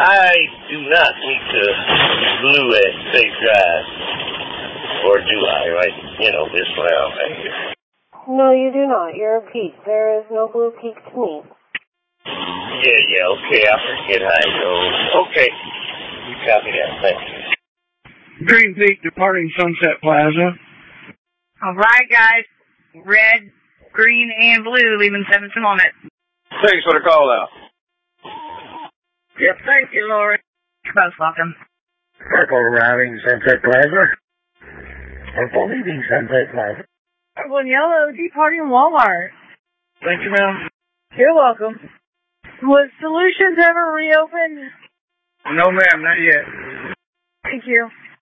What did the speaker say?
I do not need to blue at Safe Drive. Or do I, right? This round right here. No, you do not. You're a peak. There is no blue peak to me. Yeah, okay. I forget how it goes. Okay. You copy that. Thank you. Green Peak departing Sunset Plaza. All right, guys. Red, green, and blue leaving 7 Summit. Thanks for the call out. Yep, thank you, Lori. You're most welcome. Purple arriving Sunset Plaza. Purple leaving Sunset Plaza. Purple and yellow departing Walmart. Thank you, ma'am. You're welcome. Was Solutions ever reopened? No, ma'am, not yet. Thank you.